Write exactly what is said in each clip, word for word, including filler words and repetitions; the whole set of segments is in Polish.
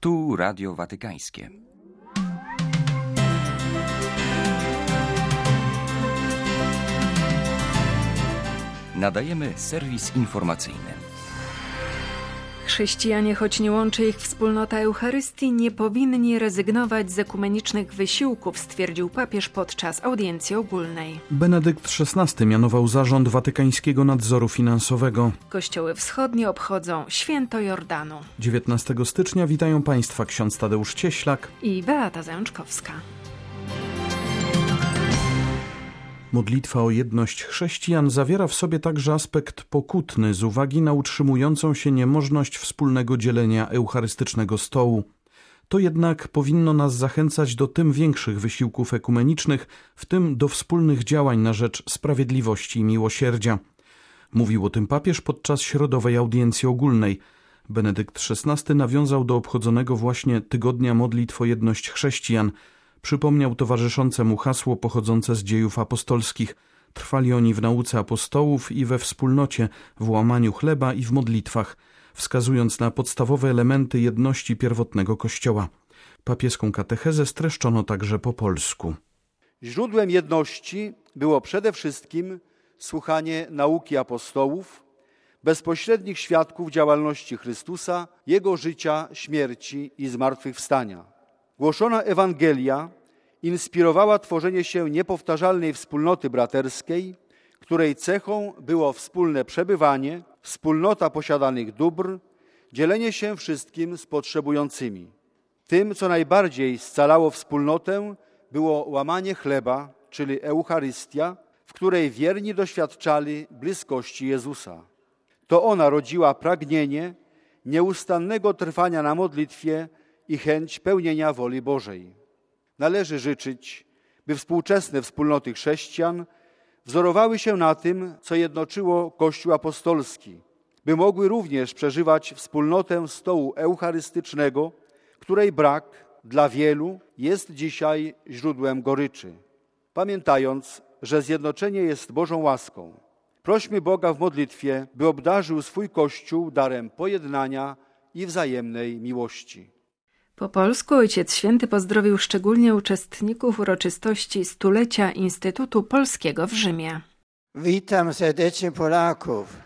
Tu Radio Watykańskie. Nadajemy serwis informacyjny. Chrześcijanie, choć nie łączy ich wspólnota Eucharystii, nie powinni rezygnować z ekumenicznych wysiłków, stwierdził papież podczas audiencji ogólnej. Benedykt szesnasty mianował zarząd watykańskiego nadzoru finansowego. Kościoły wschodnie obchodzą Święto Jordanu. dziewiętnastego stycznia witają Państwa ksiądz Tadeusz Cieślak i Beata Zajączkowska. Modlitwa o jedność chrześcijan zawiera w sobie także aspekt pokutny z uwagi na utrzymującą się niemożność wspólnego dzielenia eucharystycznego stołu. To jednak powinno nas zachęcać do tym większych wysiłków ekumenicznych, w tym do wspólnych działań na rzecz sprawiedliwości i miłosierdzia. Mówił o tym papież podczas środowej audiencji ogólnej. Benedykt szesnasty nawiązał do obchodzonego właśnie Tygodnia Modlitw o jedność chrześcijan. Przypomniał towarzyszące mu hasło pochodzące z dziejów apostolskich. Trwali oni w nauce apostołów i we wspólnocie, w łamaniu chleba i w modlitwach, wskazując na podstawowe elementy jedności pierwotnego Kościoła. Papieską katechezę streszczono także po polsku. Źródłem jedności było przede wszystkim słuchanie nauki apostołów, bezpośrednich świadków działalności Chrystusa, Jego życia, śmierci i zmartwychwstania. Głoszona Ewangelia inspirowała tworzenie się niepowtarzalnej wspólnoty braterskiej, której cechą było wspólne przebywanie, wspólnota posiadanych dóbr, dzielenie się wszystkim z potrzebującymi. Tym, co najbardziej scalało wspólnotę, było łamanie chleba, czyli Eucharystia, w której wierni doświadczali bliskości Jezusa. To ona rodziła pragnienie nieustannego trwania na modlitwie i chęć pełnienia woli Bożej. Należy życzyć, by współczesne wspólnoty chrześcijan wzorowały się na tym, co jednoczyło Kościół apostolski, by mogły również przeżywać wspólnotę stołu eucharystycznego, której brak dla wielu jest dzisiaj źródłem goryczy. Pamiętając, że zjednoczenie jest Bożą łaską, prośmy Boga w modlitwie, by obdarzył swój Kościół darem pojednania i wzajemnej miłości. Po polsku Ojciec Święty pozdrowił szczególnie uczestników uroczystości stulecia Instytutu Polskiego w Rzymie. Witam serdecznie Polaków.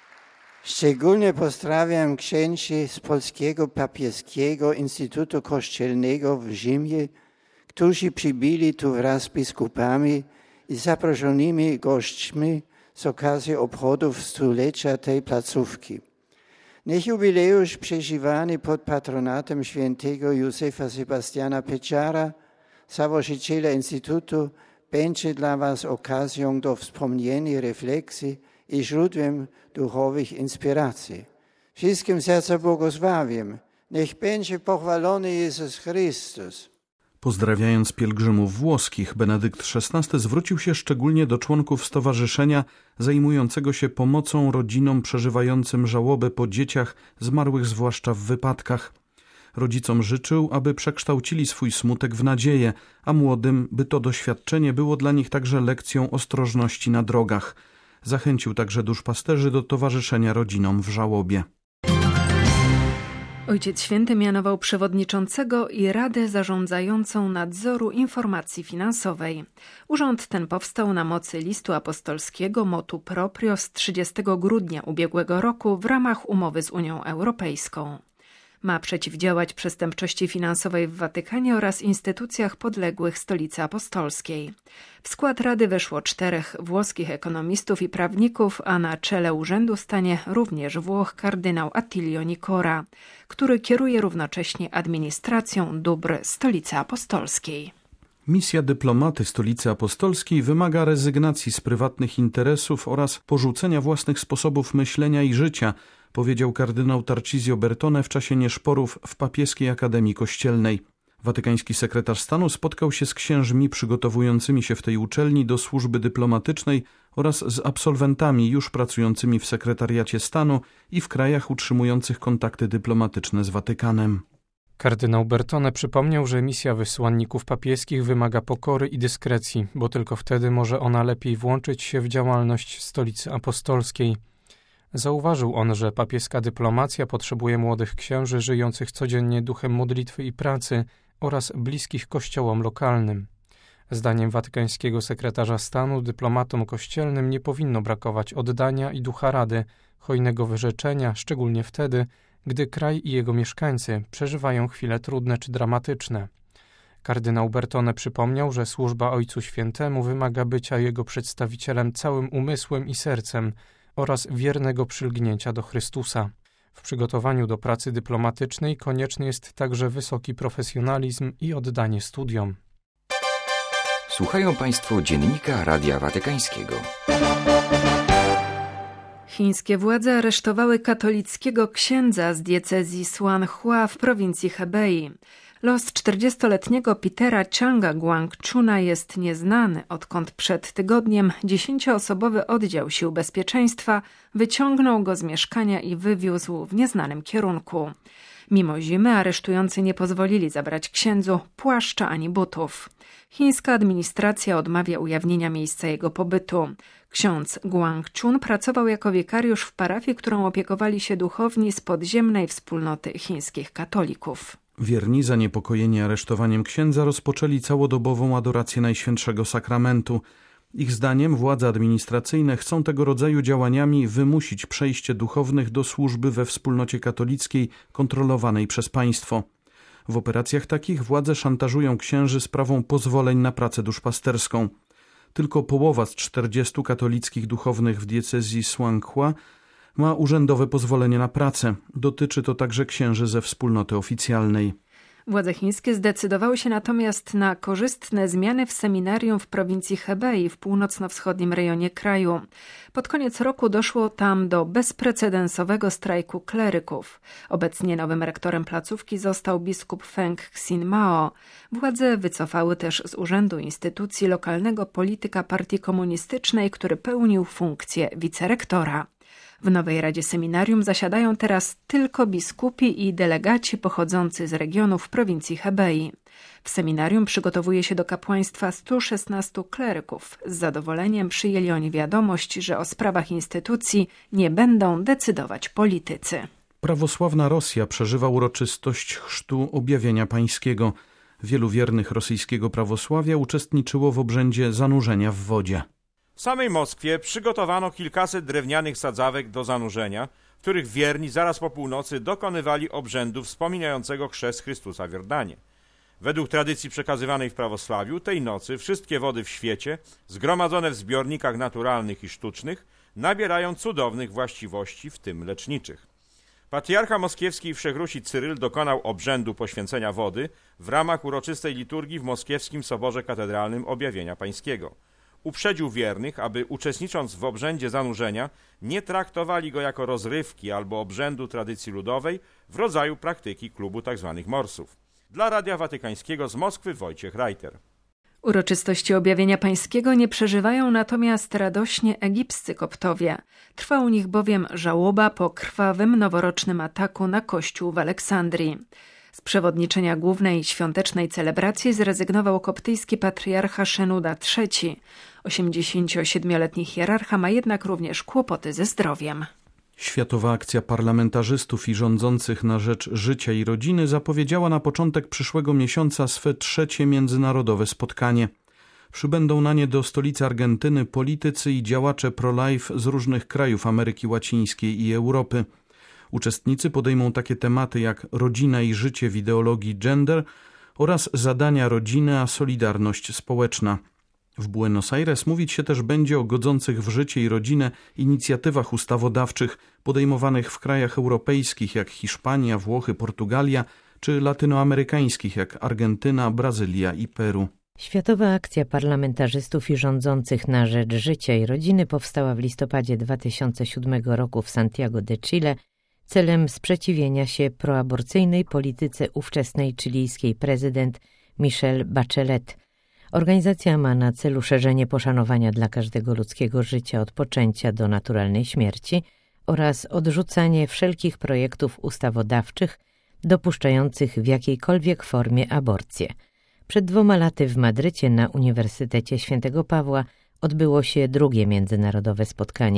Szczególnie pozdrawiam księży z Polskiego Papieskiego Instytutu Kościelnego w Rzymie, którzy przybyli tu wraz z biskupami i zaproszonymi gośćmi z okazji obchodów stulecia tej placówki. Niech jubileusz przeżywany pod patronatem świętego Józefa Sebastiana Pieczara, założyciela Instytutu, będzie dla Was okazją do wspomnienia, refleksji i źródłem duchowych inspiracji. Wszystkim serca błogosławiam. Niech będzie pochwalony Jezus Chrystus. Pozdrawiając pielgrzymów włoskich, Benedykt szesnasty zwrócił się szczególnie do członków stowarzyszenia zajmującego się pomocą rodzinom przeżywającym żałobę po dzieciach zmarłych zwłaszcza w wypadkach. Rodzicom życzył, aby przekształcili swój smutek w nadzieję, a młodym, by to doświadczenie było dla nich także lekcją ostrożności na drogach. Zachęcił także duszpasterzy do towarzyszenia rodzinom w żałobie. Ojciec Święty mianował przewodniczącego i Radę Zarządzającą Nadzoru Informacji Finansowej. Urząd ten powstał na mocy listu apostolskiego motu proprio z trzydziestego grudnia ubiegłego roku w ramach umowy z Unią Europejską. Ma przeciwdziałać przestępczości finansowej w Watykanie oraz instytucjach podległych Stolicy Apostolskiej. W skład Rady weszło czterech włoskich ekonomistów i prawników, a na czele urzędu stanie również Włoch kardynał Attilio Nicora, który kieruje równocześnie administracją dóbr Stolicy Apostolskiej. Misja dyplomaty Stolicy Apostolskiej wymaga rezygnacji z prywatnych interesów oraz porzucenia własnych sposobów myślenia i życia, powiedział kardynał Tarcisio Bertone w czasie nieszporów w Papieskiej Akademii Kościelnej. Watykański sekretarz stanu spotkał się z księżmi przygotowującymi się w tej uczelni do służby dyplomatycznej oraz z absolwentami już pracującymi w sekretariacie stanu i w krajach utrzymujących kontakty dyplomatyczne z Watykanem. Kardynał Bertone przypomniał, że misja wysłanników papieskich wymaga pokory i dyskrecji, bo tylko wtedy może ona lepiej włączyć się w działalność Stolicy Apostolskiej. Zauważył on, że papieska dyplomacja potrzebuje młodych księży żyjących codziennie duchem modlitwy i pracy oraz bliskich kościołom lokalnym. Zdaniem watykańskiego sekretarza stanu dyplomatom kościelnym nie powinno brakować oddania i ducha rady, hojnego wyrzeczenia, szczególnie wtedy, gdy kraj i jego mieszkańcy przeżywają chwile trudne czy dramatyczne. Kardynał Bertone przypomniał, że służba Ojcu Świętemu wymaga bycia jego przedstawicielem całym umysłem i sercem oraz wiernego przylgnięcia do Chrystusa. W przygotowaniu do pracy dyplomatycznej konieczny jest także wysoki profesjonalizm i oddanie studiom. Słuchają Państwo Dziennika Radia Watykańskiego. Chińskie władze aresztowały katolickiego księdza z diecezji Suanhua w prowincji Hebei. Los czterdziestoletniego Petera Changa Guangchuna jest nieznany, odkąd przed tygodniem dziesięcioosobowy oddział sił bezpieczeństwa wyciągnął go z mieszkania i wywiózł w nieznanym kierunku. Mimo zimy aresztujący nie pozwolili zabrać księdzu płaszcza ani butów. Chińska administracja odmawia ujawnienia miejsca jego pobytu. Ksiądz Guangchun pracował jako wikariusz w parafii, którą opiekowali się duchowni z podziemnej wspólnoty chińskich katolików. Wierni, zaniepokojeni aresztowaniem księdza, rozpoczęli całodobową adorację Najświętszego Sakramentu. Ich zdaniem władze administracyjne chcą tego rodzaju działaniami wymusić przejście duchownych do służby we wspólnocie katolickiej kontrolowanej przez państwo. W operacjach takich władze szantażują księży sprawą pozwoleń na pracę duszpasterską. Tylko połowa z czterdziestu katolickich duchownych w diecezji Suanhua ma urzędowe pozwolenie na pracę. Dotyczy to także księży ze wspólnoty oficjalnej. Władze chińskie zdecydowały się natomiast na korzystne zmiany w seminarium w prowincji Hebei w północno-wschodnim rejonie kraju. Pod koniec roku doszło tam do bezprecedensowego strajku kleryków. Obecnie nowym rektorem placówki został biskup Feng Xin-mao. Władze wycofały też z urzędu instytucji lokalnego polityka partii komunistycznej, który pełnił funkcję wicerektora. W nowej Radzie Seminarium zasiadają teraz tylko biskupi i delegaci pochodzący z regionów prowincji Hebei. W seminarium przygotowuje się do kapłaństwa stu szesnastu kleryków. Z zadowoleniem przyjęli oni wiadomość, że o sprawach instytucji nie będą decydować politycy. Prawosławna Rosja przeżywa uroczystość chrztu Objawienia Pańskiego. Wielu wiernych rosyjskiego prawosławia uczestniczyło w obrzędzie zanurzenia w wodzie. W samej Moskwie przygotowano kilkaset drewnianych sadzawek do zanurzenia, w których wierni zaraz po północy dokonywali obrzędu wspominającego chrzest Chrystusa w Jordanie. Według tradycji przekazywanej w prawosławiu, tej nocy wszystkie wody w świecie, zgromadzone w zbiornikach naturalnych i sztucznych, nabierają cudownych właściwości, w tym leczniczych. Patriarcha moskiewski i wszechrusi Cyryl dokonał obrzędu poświęcenia wody w ramach uroczystej liturgii w moskiewskim Soborze Katedralnym Objawienia Pańskiego. Uprzedził wiernych, aby uczestnicząc w obrzędzie zanurzenia nie traktowali go jako rozrywki albo obrzędu tradycji ludowej w rodzaju praktyki klubu tzw. morsów. Dla Radia Watykańskiego z Moskwy Wojciech Reiter. Uroczystości Objawienia Pańskiego nie przeżywają natomiast radośnie egipscy koptowie. Trwa u nich bowiem żałoba po krwawym noworocznym ataku na kościół w Aleksandrii. Z przewodniczenia głównej świątecznej celebracji zrezygnował koptyjski patriarcha Szenuda trzeci. osiemdziesięciosiedmioletni hierarcha ma jednak również kłopoty ze zdrowiem. Światowa akcja parlamentarzystów i rządzących na rzecz życia i rodziny zapowiedziała na początek przyszłego miesiąca swe trzecie międzynarodowe spotkanie. Przybędą na nie do stolicy Argentyny politycy i działacze pro-life z różnych krajów Ameryki Łacińskiej i Europy. Uczestnicy podejmą takie tematy jak rodzina i życie w ideologii gender oraz zadania rodziny a solidarność społeczna. W Buenos Aires mówić się też będzie o godzących w życie i rodzinę inicjatywach ustawodawczych podejmowanych w krajach europejskich jak Hiszpania, Włochy, Portugalia czy latynoamerykańskich jak Argentyna, Brazylia i Peru. Światowa akcja parlamentarzystów i rządzących na rzecz życia i rodziny powstała w listopadzie dwa tysiące siódmego roku w Santiago de Chile celem sprzeciwienia się proaborcyjnej polityce ówczesnej chilijskiej prezydent Michelle Bachelet. Organizacja ma na celu szerzenie poszanowania dla każdego ludzkiego życia od poczęcia do naturalnej śmierci oraz odrzucanie wszelkich projektów ustawodawczych dopuszczających w jakiejkolwiek formie aborcję. Przed dwoma laty w Madrycie na Uniwersytecie Świętego Pawła odbyło się drugie międzynarodowe spotkanie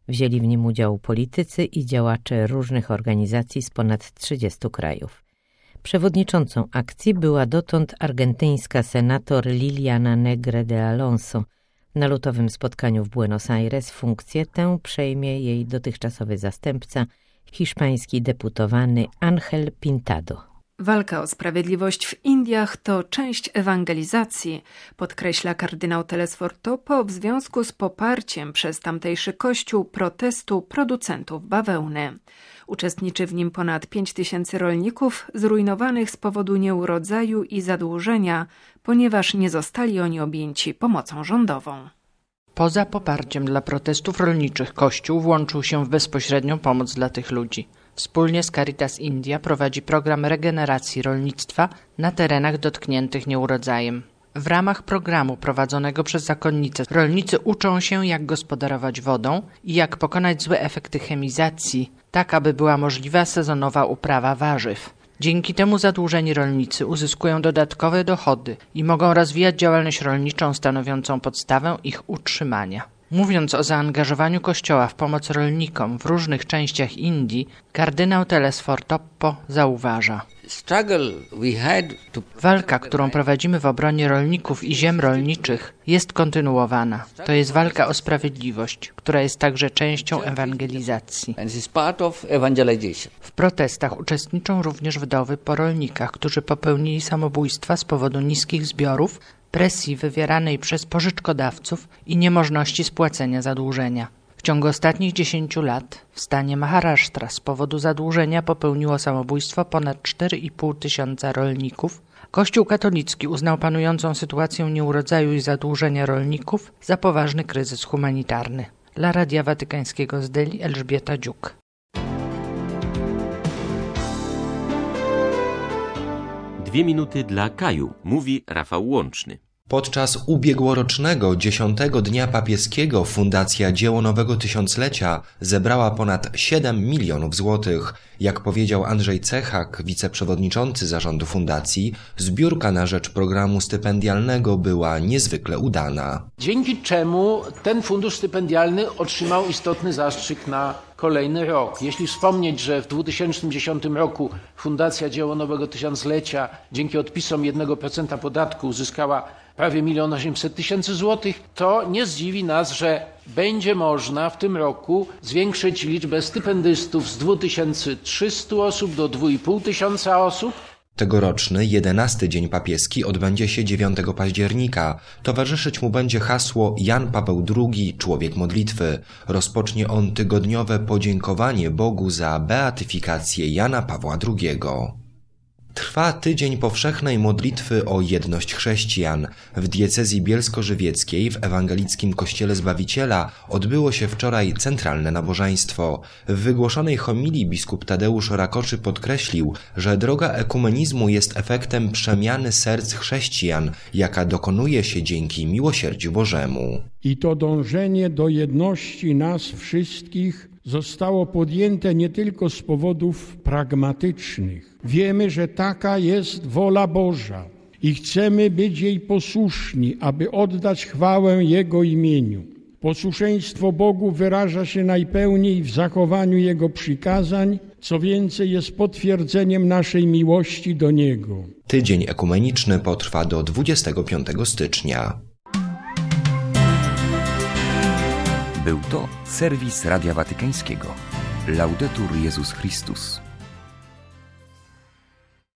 Wzięli w nim udział politycy i działacze różnych organizacji z ponad trzydziestu krajów. Przewodniczącą akcji była dotąd argentyńska senator Liliana Negre de Alonso. Na lutowym spotkaniu w Buenos Aires funkcję tę przejmie jej dotychczasowy zastępca, hiszpański deputowany Ángel Pintado. Walka o sprawiedliwość w Indiach to część ewangelizacji, podkreśla kardynał Telesford Topo w związku z poparciem przez tamtejszy kościół protestu producentów bawełny. Uczestniczy w nim ponad pięć tysięcy rolników zrujnowanych z powodu nieurodzaju i zadłużenia, ponieważ nie zostali oni objęci pomocą rządową. Poza poparciem dla protestów rolniczych Kościół włączył się w bezpośrednią pomoc dla tych ludzi. Wspólnie z Caritas India prowadzi program regeneracji rolnictwa na terenach dotkniętych nieurodzajem. W ramach programu prowadzonego przez zakonnice rolnicy uczą się, jak gospodarować wodą i jak pokonać złe efekty chemizacji, tak aby była możliwa sezonowa uprawa warzyw. Dzięki temu zadłużeni rolnicy uzyskują dodatkowe dochody i mogą rozwijać działalność rolniczą stanowiącą podstawę ich utrzymania. Mówiąc o zaangażowaniu Kościoła w pomoc rolnikom w różnych częściach Indii, kardynał Telesford Topo zauważa: walka, którą prowadzimy w obronie rolników i ziem rolniczych, jest kontynuowana. To jest walka o sprawiedliwość, która jest także częścią ewangelizacji. W protestach uczestniczą również wdowy po rolnikach, którzy popełnili samobójstwa z powodu niskich zbiorów, presji wywieranej przez pożyczkodawców i niemożności spłacenia zadłużenia. W ciągu ostatnich dziesięciu lat w stanie Maharashtra z powodu zadłużenia popełniło samobójstwo ponad cztery i pół tysiąca rolników. Kościół katolicki uznał panującą sytuację nieurodzaju i zadłużenia rolników za poważny kryzys humanitarny. Dla Radia Watykańskiego z Delhi Elżbieta Dziuk. Dwie minuty dla Kaju, mówi Rafał Łączny. Podczas ubiegłorocznego dziesiątego Dnia Papieskiego Fundacja Dzieło Nowego Tysiąclecia zebrała ponad siedem milionów złotych. Jak powiedział Andrzej Cechak, wiceprzewodniczący zarządu fundacji, zbiórka na rzecz programu stypendialnego była niezwykle udana. Dzięki czemu ten fundusz stypendialny otrzymał istotny zastrzyk na kolejny rok. Jeśli wspomnieć, że w dwa tysiące dziesiątym roku Fundacja Dzieło Nowego Tysiąclecia dzięki odpisom jednego procenta podatku uzyskała prawie milion osiemset tysięcy złotych, to nie zdziwi nas, że będzie można w tym roku zwiększyć liczbę stypendystów z dwóch tysięcy trzystu osób do dwóch i pół tysiąca osób. Tegoroczny jedenasty Dzień Papieski odbędzie się dziewiątego października. Towarzyszyć mu będzie hasło Jan Paweł drugi, człowiek modlitwy. Rozpocznie on tygodniowe podziękowanie Bogu za beatyfikację Jana Pawła drugiego. Trwa tydzień powszechnej modlitwy o jedność chrześcijan. W diecezji bielsko-żywieckiej w Ewangelickim Kościele Zbawiciela odbyło się wczoraj centralne nabożeństwo. W wygłoszonej homilii biskup Tadeusz Rakoczy podkreślił, że droga ekumenizmu jest efektem przemiany serc chrześcijan, jaka dokonuje się dzięki miłosierdziu Bożemu. I to dążenie do jedności nas wszystkich zostało podjęte nie tylko z powodów pragmatycznych. Wiemy, że taka jest wola Boża i chcemy być jej posłuszni, aby oddać chwałę Jego imieniu. Posłuszeństwo Bogu wyraża się najpełniej w zachowaniu Jego przykazań, co więcej jest potwierdzeniem naszej miłości do Niego. Tydzień ekumeniczny potrwa do dwudziestego piątego stycznia. Był to serwis Radia Watykańskiego. Laudetur Jezus Chrystus.